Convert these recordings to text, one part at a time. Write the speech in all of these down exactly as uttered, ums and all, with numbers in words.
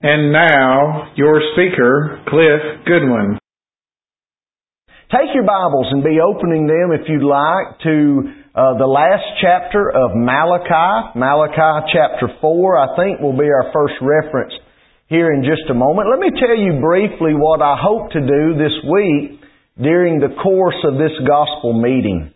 And now, your speaker, Cliff Goodwin. Take your Bibles and be opening them, if you'd like, to uh, the last chapter of Malachi. Malachi chapter four, I think, will be our first reference here in just a moment. Let me tell you briefly what I hope to do this week during the course of this gospel meeting.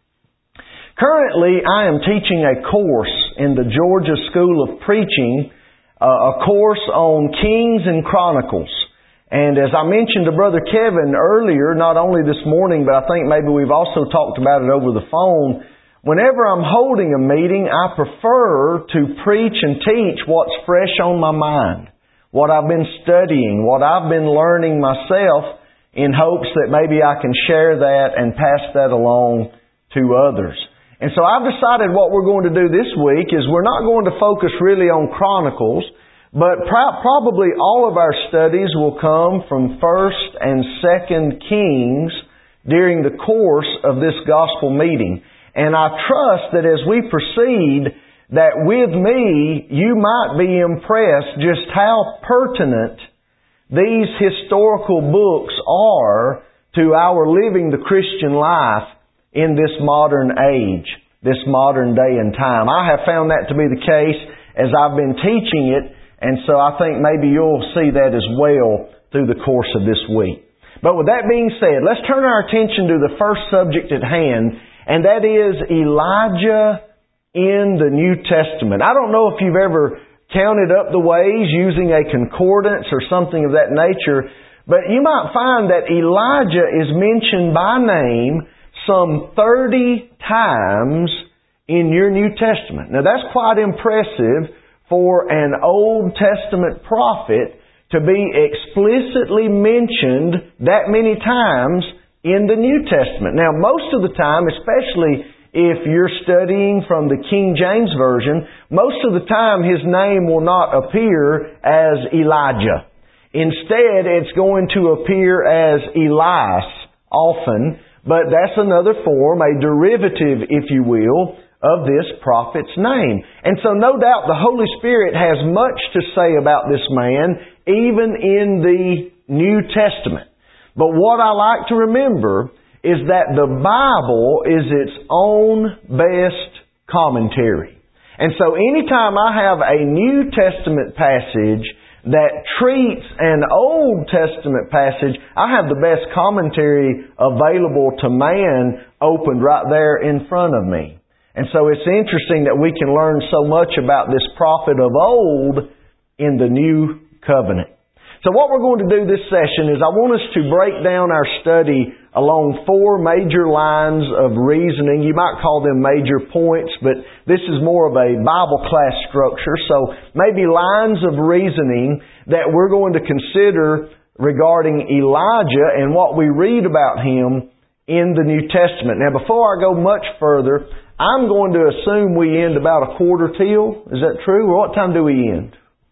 Currently, I am teaching a course in the Georgia School of Preaching, uh, a course on Kings and Chronicles. And as I mentioned to Brother Kevin earlier, not only this morning, but I think maybe we've also talked about it over the phone, whenever I'm holding a meeting, I prefer to preach and teach what's fresh on my mind, what I've been studying, what I've been learning myself, in hopes that maybe I can share that and pass that along to others. And so I've decided what we're going to do this week is we're not going to focus really on Chronicles, but pro- probably all of our studies will come from First and Second Kings during the course of this gospel meeting. And I trust that as we proceed, that with me, you might be impressed just how pertinent these historical books are to our living the Christian life in this modern age, this modern day and time. I have found that to be the case as I've been teaching it, and so I think maybe you'll see that as well through the course of this week. But with that being said, let's turn our attention to the first subject at hand, and that is Elijah in the New Testament. I don't know if you've ever counted up the ways using a concordance or something of that nature, but you might find that Elijah is mentioned by name some thirty times in your New Testament. Now that's quite impressive for an Old Testament prophet to be explicitly mentioned that many times in the New Testament. Now most of the time, especially if you're studying from the King James Version, most of the time his name will not appear as Elijah. Instead, it's going to appear as Elias often, but that's another form, a derivative, if you will, of this prophet's name. And so no doubt the Holy Spirit has much to say about this man, even in the New Testament. But what I like to remember is that the Bible is its own best commentary. And so anytime I have a New Testament passage that treats an Old Testament passage, I have the best commentary available to man opened right there in front of me. And so it's interesting that we can learn so much about this prophet of old in the New Covenant. So what we're going to do this session is I want us to break down our study along four major lines of reasoning. You might call them major points, but this is more of a Bible class structure. So maybe lines of reasoning that we're going to consider regarding Elijah and what we read about him in the New Testament. Now before I go much further, I'm going to assume we end about a quarter till. Is that true? Or what time do we end?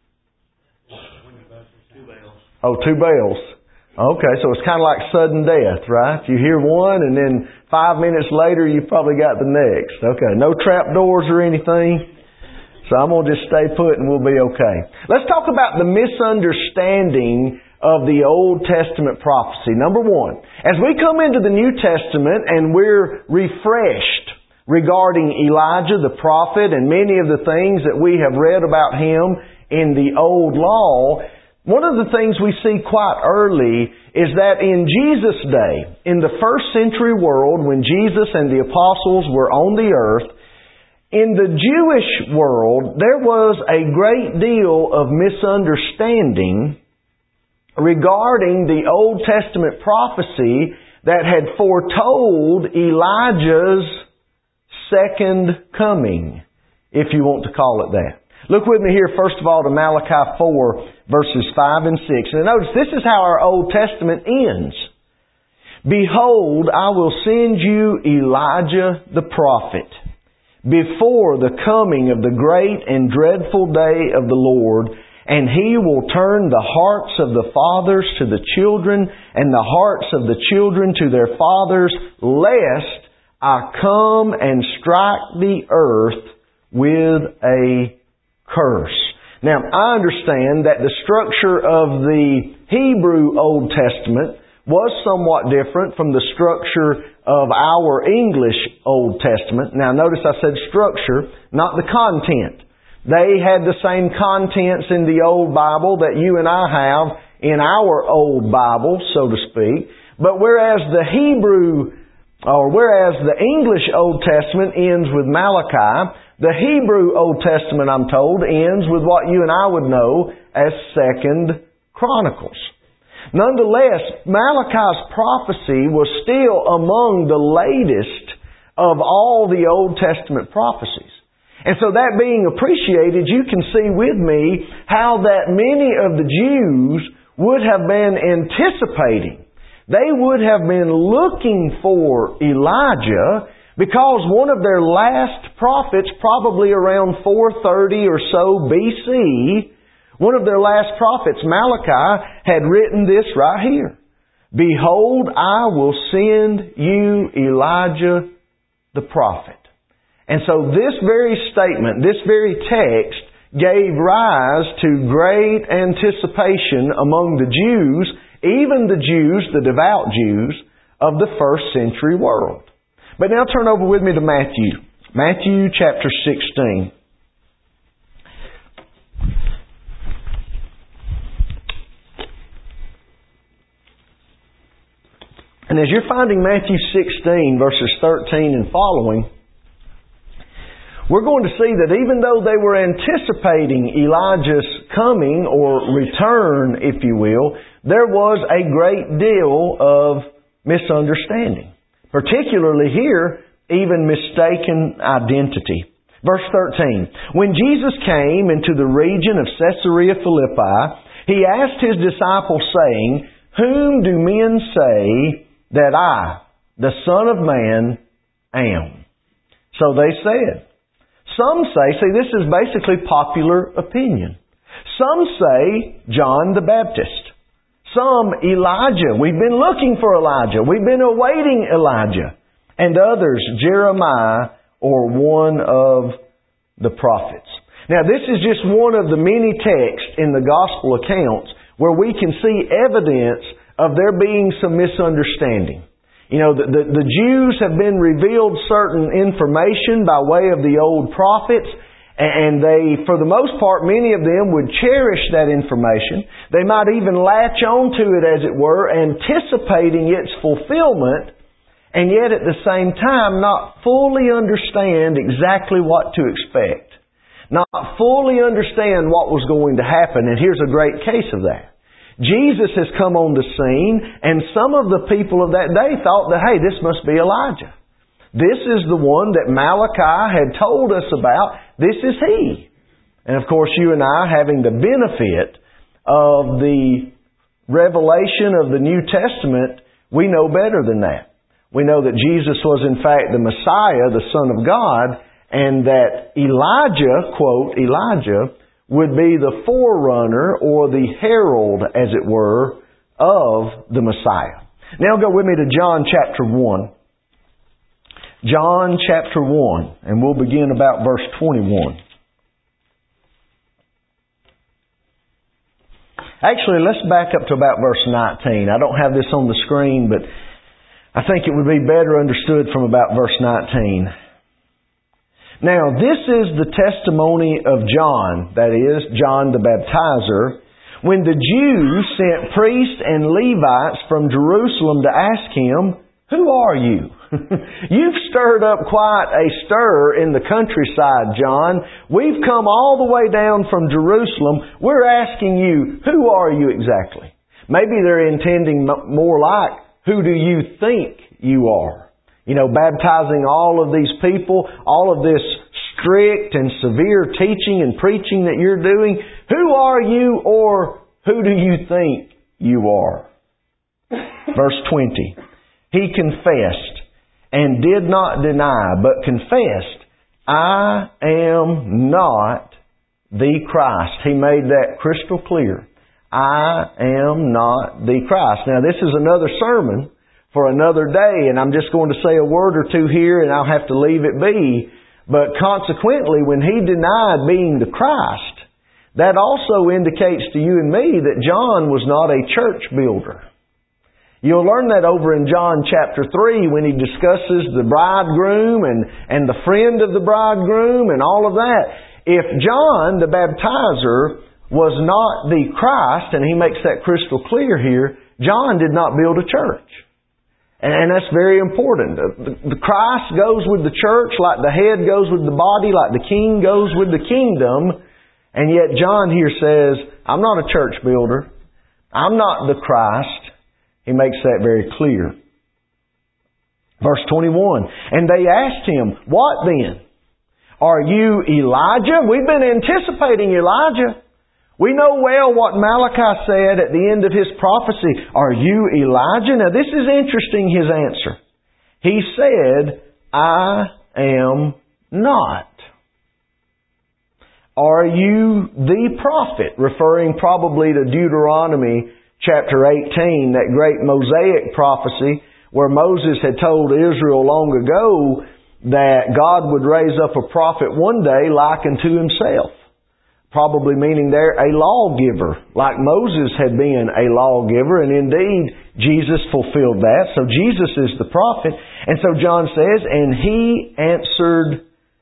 Oh, two bells. Okay, so it's kind of like sudden death, right? You hear one and then five minutes later you've probably got the next. Okay, no trap doors or anything. So I'm going to just stay put and we'll be okay. Let's talk about the misunderstanding of the Old Testament prophecy. Number one, as we come into the New Testament and we're refreshed regarding Elijah the prophet and many of the things that we have read about him in the Old Law, one of the things we see quite early is that in Jesus' day, in the first century world, when Jesus and the apostles were on the earth, in the Jewish world, there was a great deal of misunderstanding regarding the Old Testament prophecy that had foretold Elijah's second coming, if you want to call it that. Look with me here, first of all, to Malachi four, verses five and six. And notice, this is how our Old Testament ends. Behold, I will send you Elijah the prophet before the coming of the great and dreadful day of the Lord, and He will turn the hearts of the fathers to the children, and the hearts of the children to their fathers, lest I come and strike the earth with a curse. Now, I understand that the structure of the Hebrew Old Testament was somewhat different from the structure of our English Old Testament. Now, notice I said structure, not the content. They had the same contents in the Old Bible that you and I have in our Old Bible, so to speak. But whereas the Hebrew, or whereas the English Old Testament ends with Malachi, the Hebrew Old Testament, I'm told, ends with what you and I would know as Second Chronicles. Nonetheless, Malachi's prophecy was still among the latest of all the Old Testament prophecies. And so that being appreciated, you can see with me how that many of the Jews would have been anticipating. They would have been looking for Elijah because one of their last prophets, probably around four thirty or so B C, one of their last prophets, Malachi, had written this right here. Behold, I will send you Elijah the prophet. And so this very statement, this very text, gave rise to great anticipation among the Jews, even the Jews, the devout Jews, of the first century world. But now turn over with me to Matthew. Matthew chapter sixteen. And as you're finding Matthew sixteen, verses thirteen and following, we're going to see that even though they were anticipating Elijah's coming or return, if you will, there was a great deal of misunderstanding. Particularly here, even mistaken identity. Verse thirteen. When Jesus came into the region of Caesarea Philippi, He asked His disciples, saying, Whom do men say that I, the Son of Man, am? So they said. Some say, see, this is basically popular opinion. Some say John the Baptist. Some Elijah. We've been looking for Elijah. We've been awaiting Elijah. And others, Jeremiah or one of the prophets. Now, this is just one of the many texts in the gospel accounts where we can see evidence of there being some misunderstanding. You know, the, the, the Jews have been revealed certain information by way of the old prophets, and they, for the most part, many of them would cherish that information. They might even latch onto it, as it were, anticipating its fulfillment, and yet at the same time not fully understand exactly what to expect. Not fully understand what was going to happen, and here's a great case of that. Jesus has come on the scene, and some of the people of that day thought that, hey, this must be Elijah. This is the one that Malachi had told us about. This is He. And of course, you and I, having the benefit of the revelation of the New Testament, we know better than that. We know that Jesus was in fact the Messiah, the Son of God, and that Elijah, quote, Elijah, would be the forerunner or the herald, as it were, of the Messiah. Now go with me to John chapter one. John chapter one, and we'll begin about verse twenty-one. Actually, let's back up to about verse nineteen. I don't have this on the screen, but I think it would be better understood from about verse nineteen. Now, this is the testimony of John, that is, John the Baptizer, when the Jews sent priests and Levites from Jerusalem to ask him, Who are you? You've stirred up quite a stir in the countryside, John. We've come all the way down from Jerusalem. We're asking you, who are you exactly? Maybe they're intending more like, who do you think you are? You know, baptizing all of these people, all of this strict and severe teaching and preaching that you're doing. Who are you, or who do you think you are? Verse twenty. He confessed and did not deny, but confessed, I am not the Christ. He made that crystal clear. I am not the Christ. Now, this is another sermon for another day, and I'm just going to say a word or two here, and I'll have to leave it be. But consequently, when he denied being the Christ, that also indicates to you and me that John was not a church builder. You'll learn that over in John chapter three when he discusses the bridegroom and, and the friend of the bridegroom and all of that. If John, the baptizer, was not the Christ, and he makes that crystal clear here, John did not build a church. And that's very important. The Christ goes with the church like the head goes with the body, like the king goes with the kingdom. And yet John here says, I'm not a church builder. I'm not the Christ. He makes that very clear. Verse twenty-one, and they asked him, what then? Are you Elijah? We've been anticipating Elijah. We know well what Malachi said at the end of his prophecy. Are you Elijah? Now this is interesting, his answer. He said, I am not. Are you the prophet? Referring probably to Deuteronomy chapter eighteen, that great Mosaic prophecy where Moses had told Israel long ago that God would raise up a prophet one day like unto himself. Probably meaning there a lawgiver, like Moses had been a lawgiver, and indeed Jesus fulfilled that. So Jesus is the prophet. And so John says, and he answered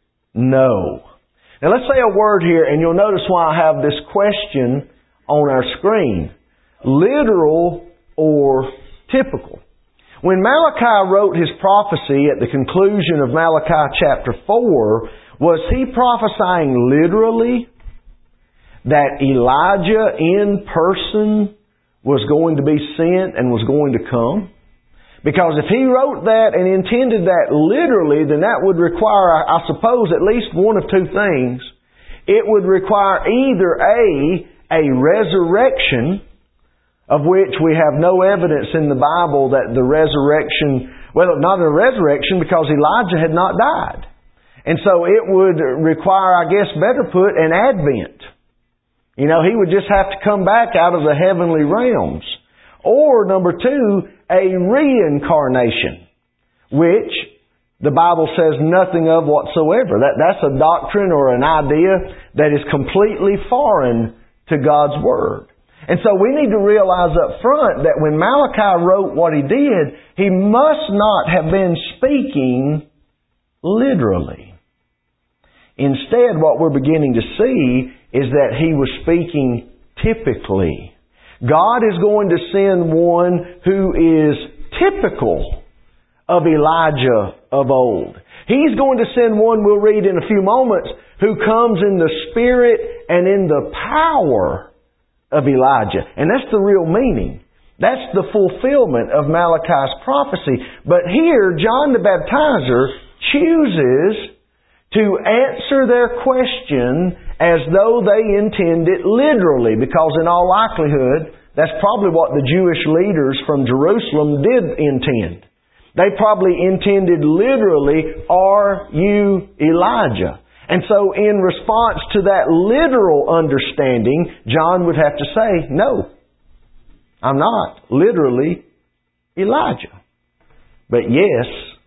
no. Now let's say a word here, and you'll notice why I have this question on our screen. Literal or typical. When Malachi wrote his prophecy at the conclusion of Malachi chapter four, was he prophesying literally that Elijah in person was going to be sent and was going to come? Because if he wrote that and intended that literally, then that would require, I suppose, at least one of two things. It would require either A, a resurrection, of which we have no evidence in the Bible that the resurrection, well, not a resurrection because Elijah had not died. And so it would require, I guess better put, an advent. You know, he would just have to come back out of the heavenly realms. Or, number two, a reincarnation, which the Bible says nothing of whatsoever. That, that's a doctrine or an idea that is completely foreign to God's Word. And so we need to realize up front that when Malachi wrote what he did, he must not have been speaking literally. Instead, what we're beginning to see is that he was speaking typically. God is going to send one who is typical of Elijah of old. He's going to send one, we'll read in a few moments, who comes in the spirit and in the power of Elijah. And that's the real meaning. That's the fulfillment of Malachi's prophecy. But here, John the Baptizer chooses to answer their question as though they intend it literally, because in all likelihood, that's probably what the Jewish leaders from Jerusalem did intend. They probably intended literally, are you Elijah? And so in response to that literal understanding, John would have to say, no, I'm not literally Elijah. But yes,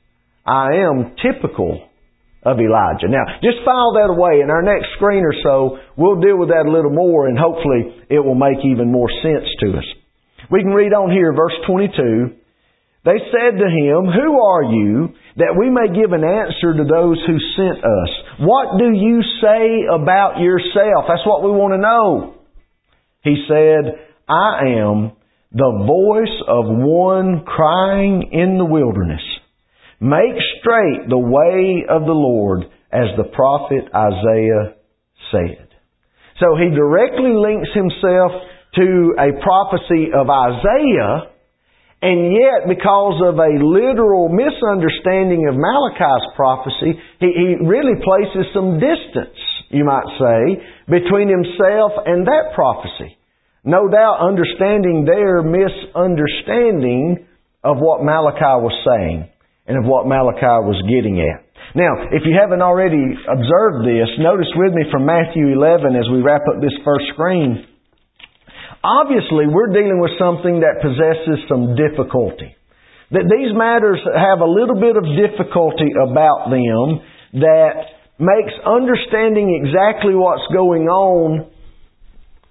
I am typical of Elijah. Now, just file that away. In our next screen or so, we'll deal with that a little more, and hopefully it will make even more sense to us. We can read on here, verse twenty-two. They said to him, who are you, that we may give an answer to those who sent us? What do you say about yourself? That's what we want to know. He said, I am the voice of one crying in the wilderness. Make straight the way of the Lord, as the prophet Isaiah said. So he directly links himself to a prophecy of Isaiah, and yet because of a literal misunderstanding of Malachi's prophecy, he, he really places some distance, you might say, between himself and that prophecy. No doubt understanding their misunderstanding of what Malachi was saying and of what Malachi was getting at. Now, if you haven't already observed this, notice with me from Matthew eleven as we wrap up this first screen. Obviously, we're dealing with something that possesses some difficulty. That these matters have a little bit of difficulty about them that makes understanding exactly what's going on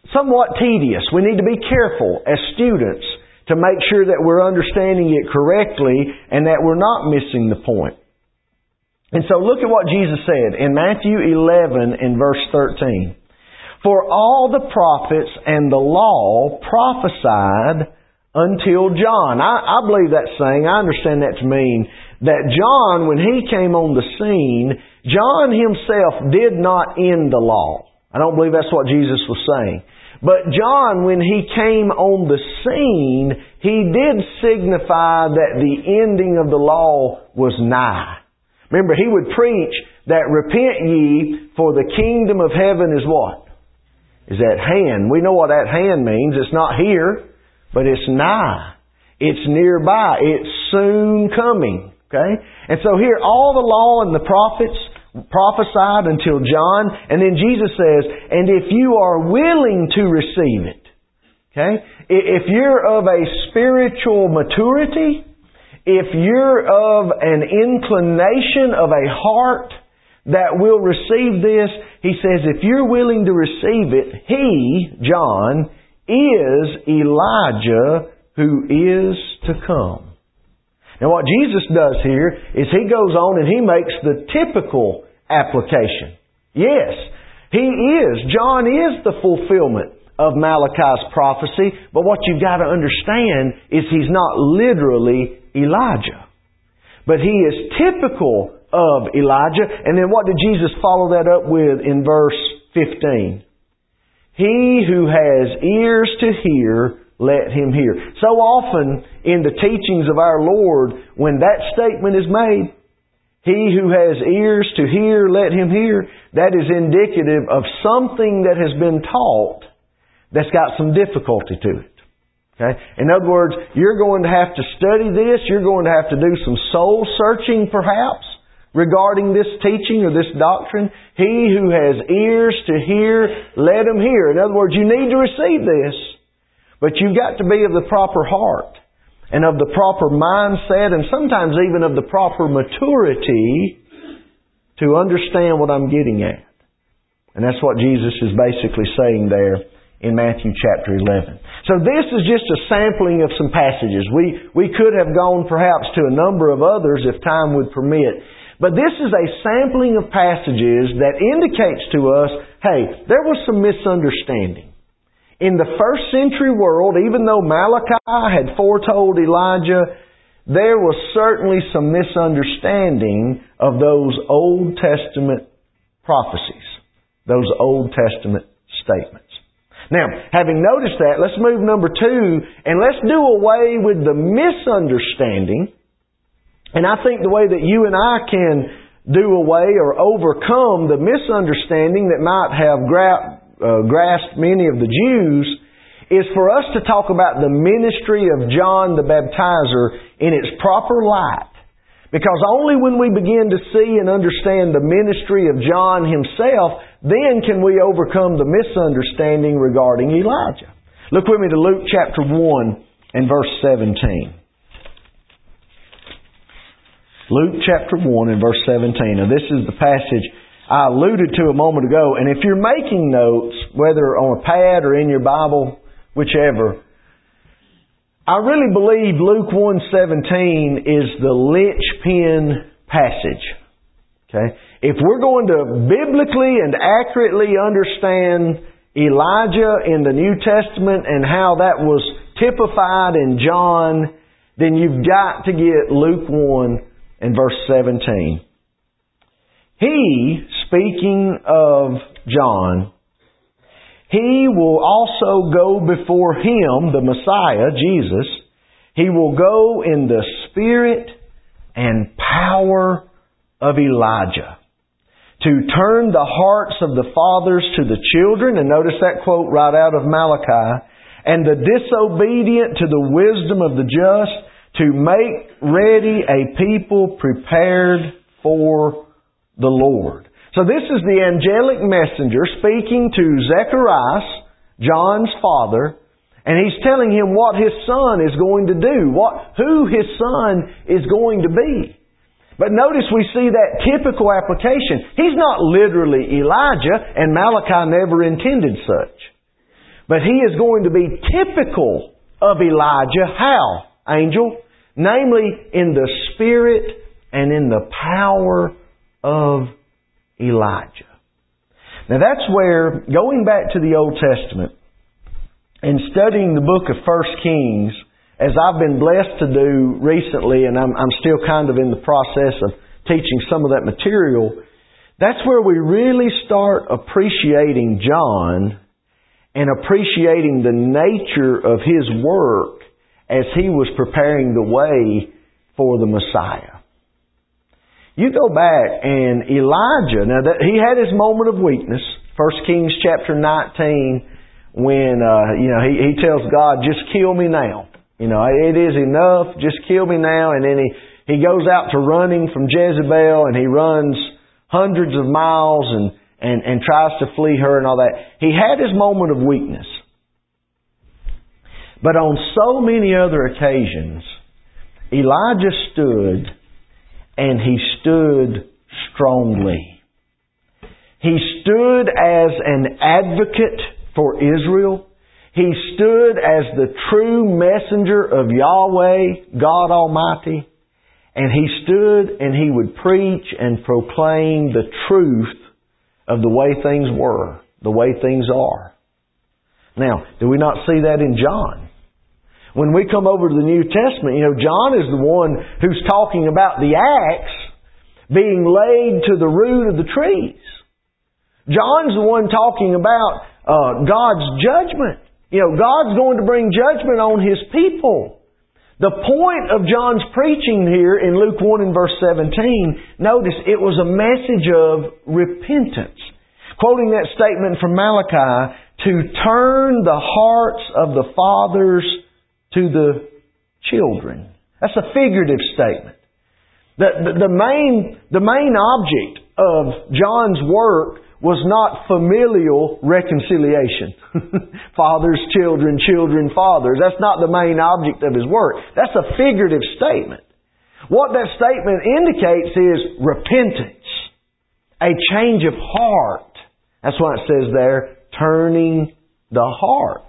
somewhat tedious. We need to be careful as students to make sure that we're understanding it correctly and that we're not missing the point. And so look at what Jesus said in Matthew eleven and verse thirteen. For all the prophets and the law prophesied until John. I, I believe that saying, I understand that to mean that John, when he came on the scene, John himself did not end the law. I don't believe that's what Jesus was saying. But John, when he came on the scene, he did signify that the ending of the law was nigh. Remember, he would preach that repent ye, for the kingdom of heaven is what? Is at hand. We know what at hand means. It's not here, but it's nigh. It's nearby. It's soon coming. Okay? And so here, all the law and the prophets prophesied until John, and then Jesus says, and if you are willing to receive it, okay? If you're of a spiritual maturity, if you're of an inclination of a heart that will receive this, he says, if you're willing to receive it, he, John, is Elijah who is to come. Now what Jesus does here is He goes on and He makes the typical application. Yes, He is. John is the fulfillment of Malachi's prophecy, but what you've got to understand is He's not literally Elijah. But He is typical of Elijah. And then what did Jesus follow that up with in verse fifteen? He who has ears to hear, let him hear. So often in the teachings of our Lord, when that statement is made, he who has ears to hear, let him hear, that is indicative of something that has been taught that's got some difficulty to it. Okay? In other words, you're going to have to study this, you're going to have to do some soul searching perhaps regarding this teaching or this doctrine. He who has ears to hear, let him hear. In other words, you need to receive this, but you've got to be of the proper heart and of the proper mindset and sometimes even of the proper maturity to understand what I'm getting at. And that's what Jesus is basically saying there in Matthew chapter eleven. So this is just a sampling of some passages. We, we could have gone perhaps to a number of others if time would permit. But this is a sampling of passages that indicates to us, hey, there was some misunderstanding. In the first century world, even though Malachi had foretold Elijah, there was certainly some misunderstanding of those Old Testament prophecies, those Old Testament statements. Now, having noticed that, let's move number two, and let's do away with the misunderstanding. And I think the way that you and I can do away or overcome the misunderstanding that might have gra- uh, grasped many of the Jews is for us to talk about the ministry of John the Baptizer in its proper light. Because only when we begin to see and understand the ministry of John himself, then can we overcome the misunderstanding regarding Elijah. Look with me to Luke chapter one and verse seventeen. Luke chapter one and verse seventeen. Now this is the passage I alluded to a moment ago. And if you're making notes, whether on a pad or in your Bible, whichever, I really believe Luke one seventeen is the linchpin passage. Okay? If we're going to biblically and accurately understand Elijah in the New Testament and how that was typified in John, then you've got to get Luke one in verse seventeen. He, speaking of John, He will also go before Him, the Messiah, Jesus. He will go in the spirit and power of Elijah to turn the hearts of the fathers to the children. And notice that quote right out of Malachi. And the disobedient to the wisdom of the just, to make ready a people prepared for the Lord. So this is the angelic messenger speaking to Zacharias, John's father, and he's telling him what his son is going to do, what, who his son is going to be. But notice we see that typical application. He's not literally Elijah, and Malachi never intended such. But he is going to be typical of Elijah. How, Angel? Namely, in the spirit and in the power of Elijah. Now that's where, going back to the Old Testament and studying the book of First Kings, as I've been blessed to do recently, and I'm, I'm still kind of in the process of teaching some of that material, that's where we really start appreciating John and appreciating the nature of his work as he was preparing the way for the Messiah. You go back and Elijah, now that he had his moment of weakness, First Kings chapter nineteen, when uh, you know he, he tells God, just kill me now. You know, it is enough, just kill me now. And then he, he goes out to running from Jezebel, and he runs hundreds of miles and, and, and tries to flee her and all that. He had his moment of weakness. But on so many other occasions, Elijah stood, and he stood strongly. He stood as an advocate for Israel. He stood as the true messenger of Yahweh, God Almighty. And he stood and he would preach and proclaim the truth of the way things were, the way things are. Now, do we not see that in John? When we come over to the New Testament, you know, John is the one who's talking about the axe being laid to the root of the trees. John's the one talking about uh, God's judgment. You know, God's going to bring judgment on His people. The point of John's preaching here in Luke one and verse seventeen, notice it was a message of repentance. Quoting that statement from Malachi, to turn the hearts of the fathers to the children. That's a figurative statement. The, the, the main, the main object of John's work was not familial reconciliation. Fathers, children, children, fathers. That's not the main object of his work. That's a figurative statement. What that statement indicates is repentance. A change of heart. That's why it says there, turning the hearts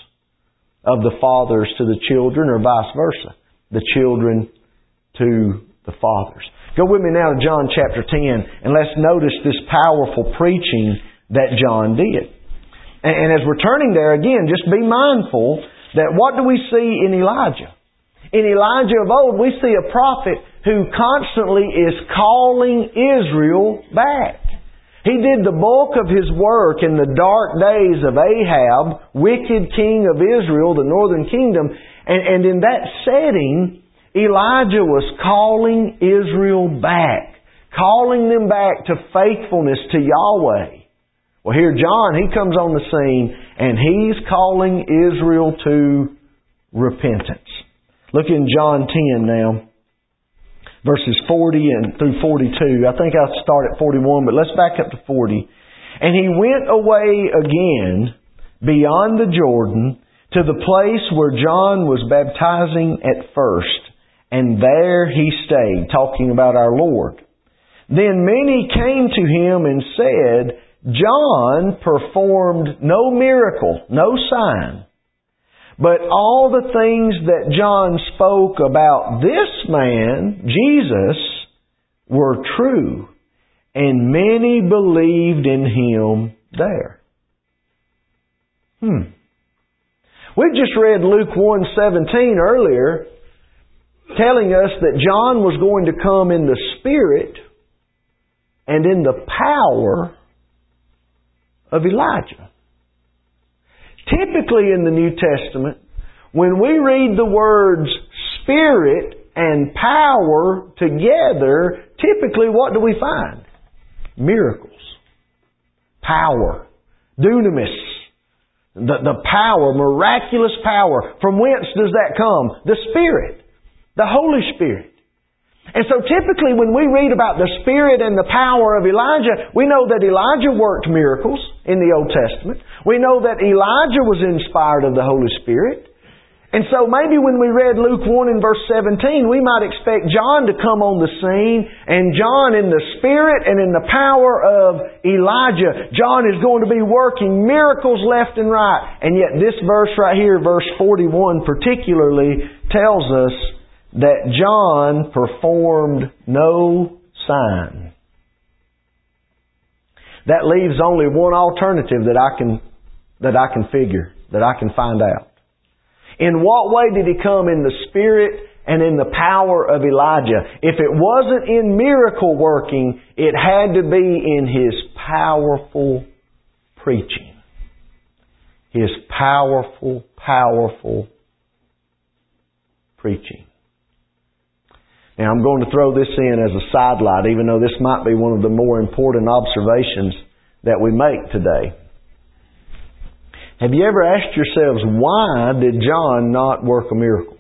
of the fathers to the children, or vice versa. The children to the fathers. Go with me now to John chapter ten, and let's notice this powerful preaching that John did. And as we're turning there, again, just be mindful that what do we see in Elijah? In Elijah of old, we see a prophet who constantly is calling Israel back. He did the bulk of his work in the dark days of Ahab, wicked king of Israel, the northern kingdom, and, and in that setting, Elijah was calling Israel back, calling them back to faithfulness to Yahweh. Well, here John, he comes on the scene and he's calling Israel to repentance. Look in John ten now, verses forty and through forty-two. I think I'll start at forty-one, but let's back up to forty. And he went away again beyond the Jordan to the place where John was baptizing at first. And there he stayed, talking about our Lord. Then many came to him and said, John performed no miracle, no sign. But all the things that John spoke about this man, Jesus, were true. And many believed in him there. Hmm. We've just read Luke one seventeen earlier, telling us that John was going to come in the Spirit and in the power of Elijah. Typically in the New Testament, when we read the words Spirit and power together, typically what do we find? Miracles. Power. Dunamis. The, the power, miraculous power. From whence does that come? The Spirit. The Holy Spirit. And so typically when we read about the Spirit and the power of Elijah, we know that Elijah worked miracles in the Old Testament. We know that Elijah was inspired of the Holy Spirit. And so maybe when we read Luke one and verse seventeen, we might expect John to come on the scene, and John in the spirit and in the power of Elijah, John is going to be working miracles left and right. And yet this verse right here, verse forty-one particularly, tells us that John performed no sign. That leaves only one alternative that I can, that I can figure, that I can find out. In what way did He come? In the Spirit and in the power of Elijah. If it wasn't in miracle working, it had to be in His powerful preaching. His powerful, powerful preaching. Now I'm going to throw this in as a sidelight, even though this might be one of the more important observations that we make today. Have you ever asked yourselves, why did John not work a miracle?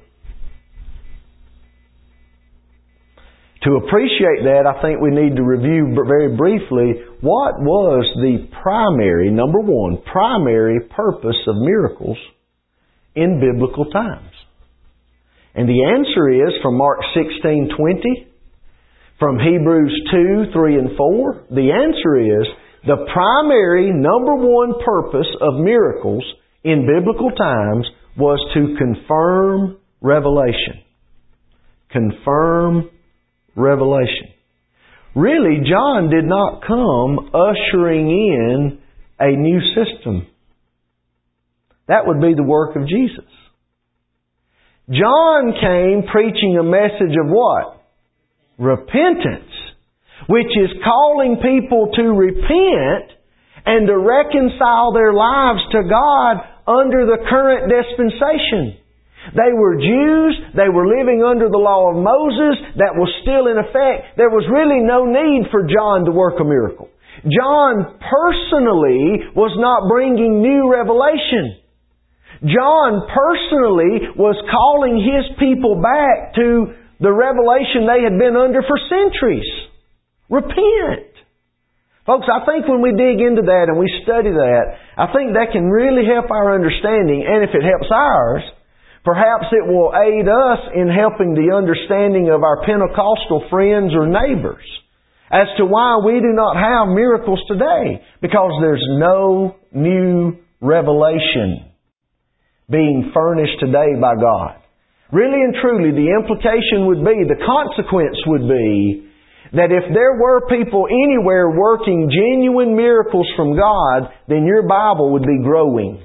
To appreciate that, I think we need to review very briefly what was the primary, number one, primary purpose of miracles in biblical times. And the answer is from Mark sixteen twenty, from Hebrews two, three and four, the answer is the primary, number one purpose of miracles in biblical times was to confirm revelation. Confirm revelation. Really, John did not come ushering in a new system. That would be the work of Jesus. John came preaching a message of what? Repentance. Which is calling people to repent and to reconcile their lives to God under the current dispensation. They were Jews. They were living under the law of Moses that was still in effect. There was really no need for John to work a miracle. John personally was not bringing new revelation. John personally was calling his people back to the revelation they had been under for centuries. Repent. Folks, I think when we dig into that and we study that, I think that can really help our understanding. And if it helps ours, perhaps it will aid us in helping the understanding of our Pentecostal friends or neighbors as to why we do not have miracles today. Because there's no new revelation being furnished today by God. Really and truly, the implication would be, the consequence would be, that if there were people anywhere working genuine miracles from God, then your Bible would be growing.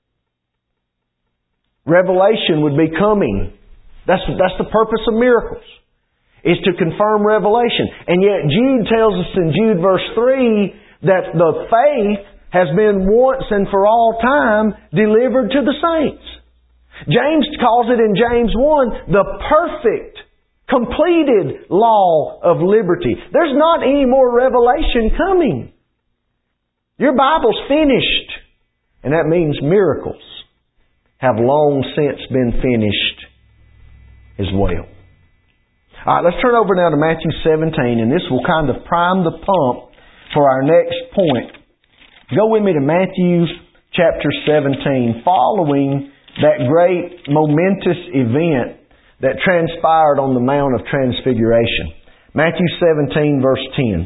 Revelation would be coming. That's, that's the purpose of miracles, is to confirm revelation. And yet Jude tells us in Jude verse three that the faith has been once and for all time delivered to the saints. James calls it in James one the perfect, completed law of liberty. There's not any more revelation coming. Your Bible's finished. And that means miracles have long since been finished as well. Alright, let's turn over now to Matthew seventeen, and this will kind of prime the pump for our next point. Go with me to Matthew chapter seventeen, following that great momentous event that transpired on the Mount of Transfiguration. Matthew seventeen verse ten.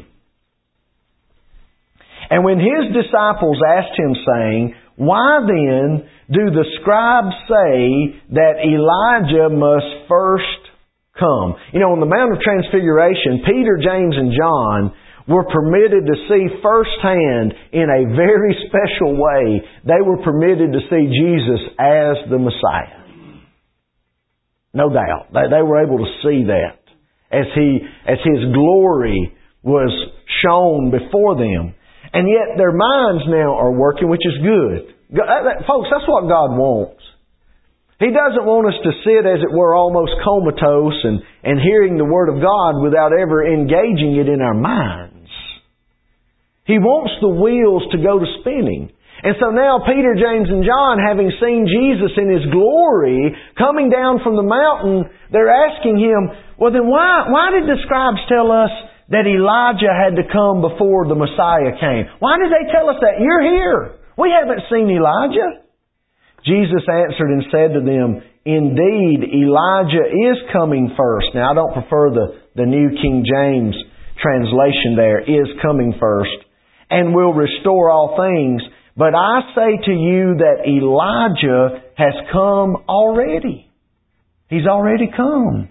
And when His disciples asked Him, saying, why then do the scribes say that Elijah must first come? You know, on the Mount of Transfiguration, Peter, James, and John were permitted to see firsthand in a very special way. They were permitted to see Jesus as the Messiah. No doubt. They, they were able to see that as He, as His glory was shown before them. And yet their minds now are working, which is good. God, that, folks, that's what God wants. He doesn't want us to sit, as it were, almost comatose and, and hearing the Word of God without ever engaging it in our minds. He wants the wheels to go to spinning. And so now Peter, James, and John, having seen Jesus in His glory coming down from the mountain, they're asking Him, well then why, why did the scribes tell us that Elijah had to come before the Messiah came? Why did they tell us that? You're here. We haven't seen Elijah. Jesus answered and said to them, Indeed, Elijah is coming first. Now, I don't prefer the, the New King James translation there, is coming first, and will restore all things. But I say to you that Elijah has come already. He's already come.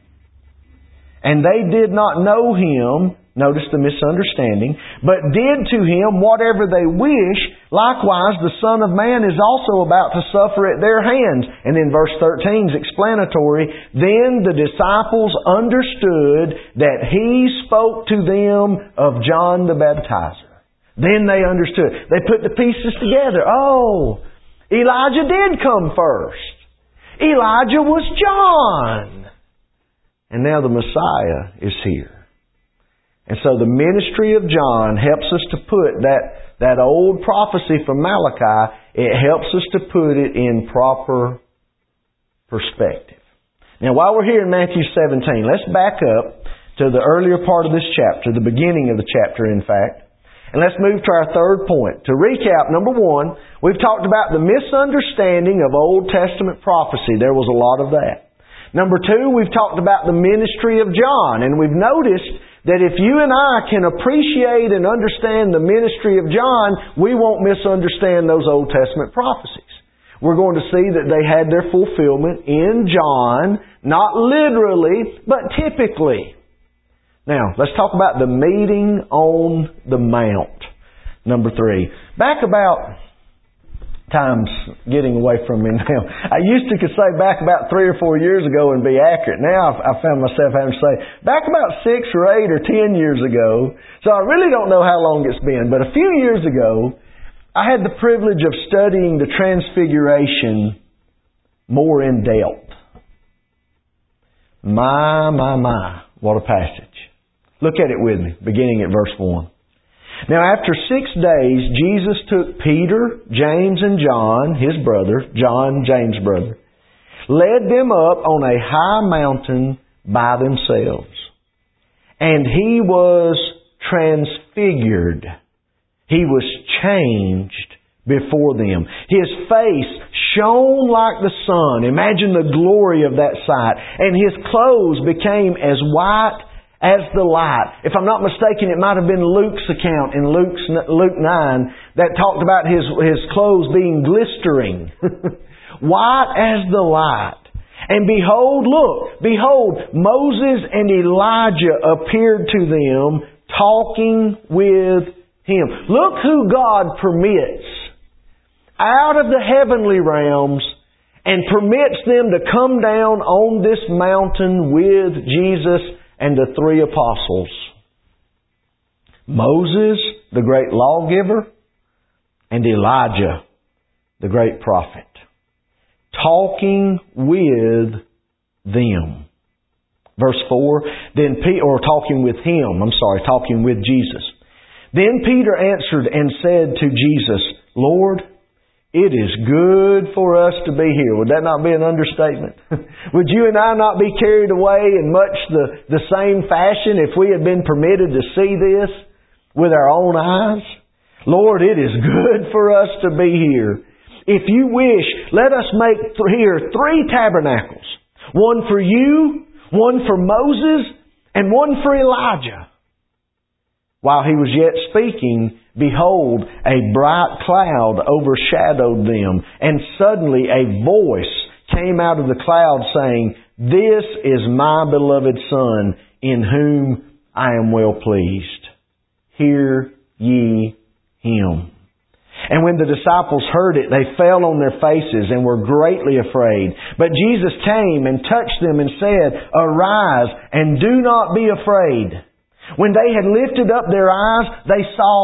And they did not know Him, notice the misunderstanding, but did to Him whatever they wish. Likewise, the Son of Man is also about to suffer at their hands. And then verse thirteen is explanatory. Then the disciples understood that He spoke to them of John the Baptizer. Then they understood. They put the pieces together. Oh, Elijah did come first. Elijah was John. And now the Messiah is here. And so the ministry of John helps us to put that, that old prophecy from Malachi, it helps us to put it in proper perspective. Now while we're here in Matthew seventeen, let's back up to the earlier part of this chapter, the beginning of the chapter in fact. And let's move to our third point. To recap, number one, we've talked about the misunderstanding of Old Testament prophecy. There was a lot of that. Number two, we've talked about the ministry of John. And we've noticed that if you and I can appreciate and understand the ministry of John, we won't misunderstand those Old Testament prophecies. We're going to see that they had their fulfillment in John, not literally, but typically. Now, let's talk about the meeting on the Mount. Number three. Back about... Time's getting away from me now. I used to could say back about three or four years ago and be accurate. Now I've, I found myself having to say back about six or eight or ten years ago. So I really don't know how long it's been. But a few years ago, I had the privilege of studying the Transfiguration more in depth. My, my, my. What a passage. Look at it with me, beginning at verse one. Now after six days, Jesus took Peter, James, and John, his brother, John, James' brother, led them up on a high mountain by themselves. And He was transfigured. He was changed before them. His face shone like the sun. Imagine the glory of that sight. And His clothes became as white as the light. If I'm not mistaken, it might have been Luke's account in Luke's, Luke nine that talked about his, his clothes being glistering. White as the light. And behold, look, behold, Moses and Elijah appeared to them talking with Him. Look who God permits out of the heavenly realms and permits them to come down on this mountain with Jesus and the three apostles. Moses, the great lawgiver, and Elijah, the great prophet. Talking with them. Verse four, then Pe- or talking with Him, I'm sorry, talking with Jesus. Then Peter answered and said to Jesus, Lord, it is good for us to be here. Would that not be an understatement? Would you and I not be carried away in much the, the same fashion if we had been permitted to see this with our own eyes? Lord, it is good for us to be here. If you wish, let us make here three tabernacles. One for you, one for Moses, and one for Elijah. While He was yet speaking, behold, a bright cloud overshadowed them, and suddenly a voice came out of the cloud saying, This is my beloved Son, in whom I am well pleased. Hear ye Him. And when the disciples heard it, they fell on their faces and were greatly afraid. But Jesus came and touched them and said, Arise, and do not be afraid. When they had lifted up their eyes, they saw